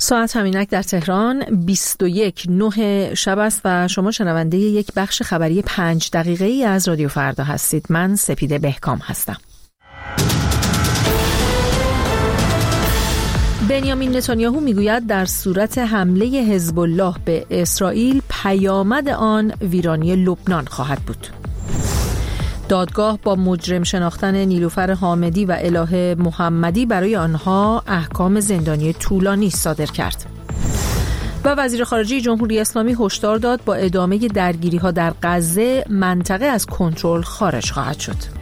ساعت همینک در تهران 21:09 شب است و شما شنونده یک بخش خبری 5 دقیقه‌ای از رادیو فردا هستید. من سپیده بهکام هستم. بنیامین نتانیاهو میگوید در صورت حمله حزب الله به اسرائیل پیامد آن ویرانی لبنان خواهد بود. دادگاه با مجرم شناختن نیلوفر حامدی و الهه محمدی برای آنها احکام زندانی طولانی صادر کرد. و وزیر خارجه جمهوری اسلامی هشدار داد با ادامه درگیری‌ها در غزه منطقه از کنترل خارج خواهد شد.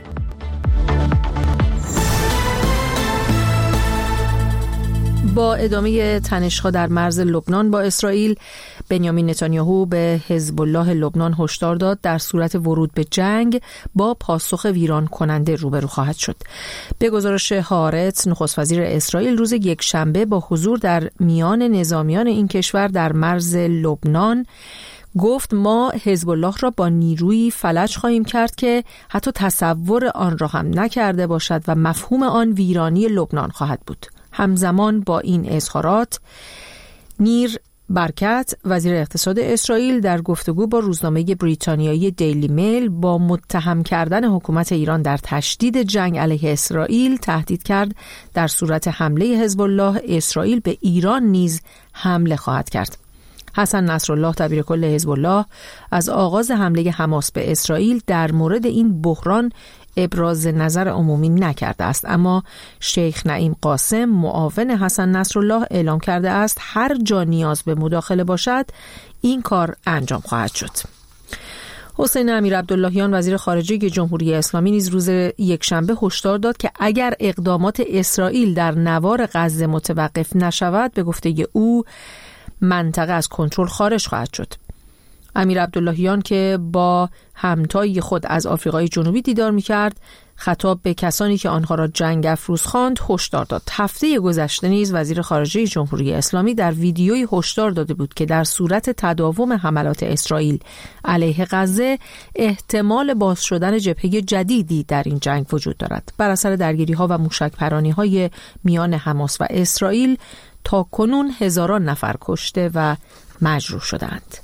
با ادامه تنش‌ها در مرز لبنان با اسرائیل، بنیامین نتانیاهو به حزب الله لبنان هشدار داد در صورت ورود به جنگ با پاسخ ویران کننده روبرو خواهد شد. به گزارش هارتز، نخست وزیر اسرائیل روز یکشنبه با حضور در میان نظامیان این کشور در مرز لبنان گفت ما حزب الله را با نیرویی فلج خواهیم کرد که حتی تصور آن را هم نکرده باشد و مفهوم آن ویرانی لبنان خواهد بود. همزمان با این اظهارات، نیر برکت، وزیر اقتصاد اسرائیل، در گفتگو با روزنامه بریتانیایی دیلی میل با متهم کردن حکومت ایران در تشدید جنگ علیه اسرائیل تهدید کرد در صورت حمله حزب الله اسرائیل به ایران نیز حمله خواهد کرد. حسن نصرالله دبیرکل حزب الله از آغاز حمله حماس به اسرائیل در مورد این بحران ابراز نظر عمومی نکرده است، اما شیخ نعیم قاسم معاون حسن نصرالله اعلام کرده است هر جا نیاز به مداخله باشد این کار انجام خواهد شد. حسین امیرعبداللهیان وزیر خارجه جمهوری اسلامی نیز روز یکشنبه هشدار داد که اگر اقدامات اسرائیل در نوار غزه متوقف نشود، به گفته او منطقه از کنترل خارج خواهد شد. امیرعبداللهیان که با همتای خود از آفریقای جنوبی دیدار می‌کرد، خطاب به کسانی که آنها را جنگ افروز خواند هشدار داد. هفته گذشته نیز وزیر خارجه جمهوری اسلامی در ویدیویی هشدار داده بود که در صورت تداوم حملات اسرائیل علیه غزه احتمال باز شدن جبهه جدیدی در این جنگ وجود دارد. بر اثر درگیری‌ها و موشک‌پرانی‌های میان حماس و اسرائیل تا کنون هزاران نفر کشته و مجروح شدند.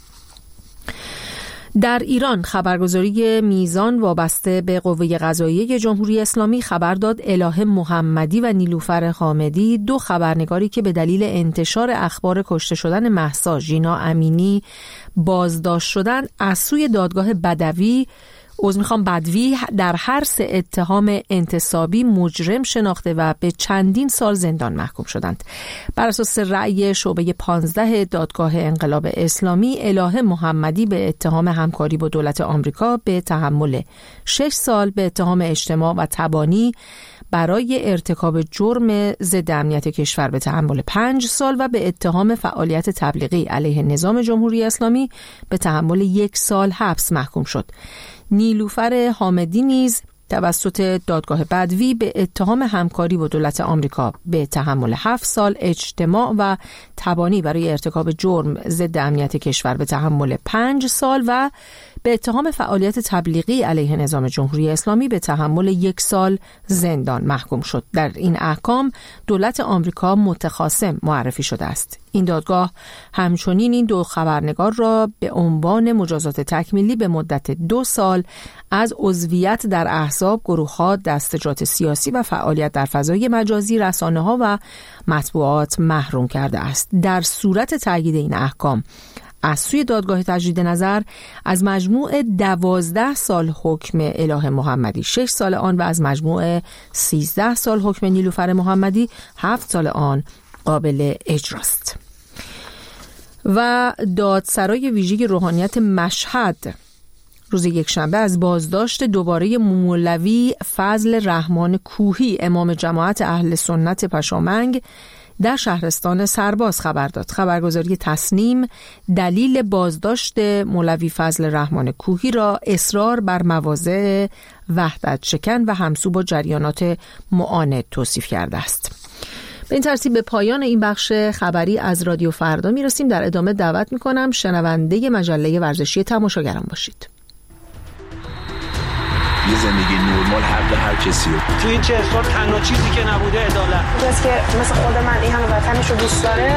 در ایران خبرگزاری میزان وابسته به قوه قضاییه جمهوری اسلامی خبر داد الهه محمدی و نیلوفر حامدی، دو خبرنگاری که به دلیل انتشار اخبار کشته شدن مهسا ژینا امینی بازداشت شدند، از سوی دادگاه بدوی در هر سه اتهام انتصابی مجرم شناخته و به چندین سال زندان محکوم شدند. بر اساس رأی شعبه 15 دادگاه انقلاب اسلامی، الهه محمدی به اتهام همکاری با دولت آمریکا به تحمل 6 سال، به اتهام اجتماع و تبانی برای ارتکاب جرم ضد امنیت کشور به تحمل 5 سال و به اتهام فعالیت تبلیغی علیه نظام جمهوری اسلامی به تحمل 1 سال حبس محکوم شد. نیلوفر حامدی نیز توسط دادگاه بدوی به اتهام همکاری با دولت آمریکا به تحمل 7 سال، اجتماع و تبانی برای ارتکاب جرم ضد امنیت کشور به تحمل 5 سال و به اتهام فعالیت تبلیغی علیه نظام جمهوری اسلامی به تحمل 1 سال زندان محکوم شد. در این احکام دولت آمریکا متخاصم معرفی شده است. این دادگاه همچنین این دو خبرنگار را به عنوان مجازات تکمیلی به مدت 2 سال از عضویت در احزاب، گروه‌ها، دستجات سیاسی و فعالیت در فضای مجازی، رسانه‌ها و مطبوعات محروم کرده است. در صورت تأیید این احکام از سوی دادگاه تجدید نظر، از مجموع 12 سال حکم الهه محمدی 6 سال آن و از مجموع 13 سال حکم نیلوفر محمدی 7 سال آن قابل اجراست. و دادسرای ویژه روحانیت مشهد روز یکشنبه از بازداشت دوباره مولوی فضل رحمان کوهی، امام جماعت اهل سنت پشامنگ، در شهرستان سرباز خبر داد. خبرگزاری تصنیم دلیل بازداشت مولوی فضل رحمان کوهی را اصرار بر مواضع وحدت شکن و همسو با جریانات معاند توصیف کرده است. به این ترتیب به پایان این بخش خبری از رادیو فردا میرسیم. در ادامه دعوت میکنم شنونده مجله ورزشی تماشاگران باشید. یه زندگی نرمال حق هر کسی. تو این 40 سال تنها چیزی که نبوده عدالت. کسی که مثل خود من این همه وطنش رو دوست داره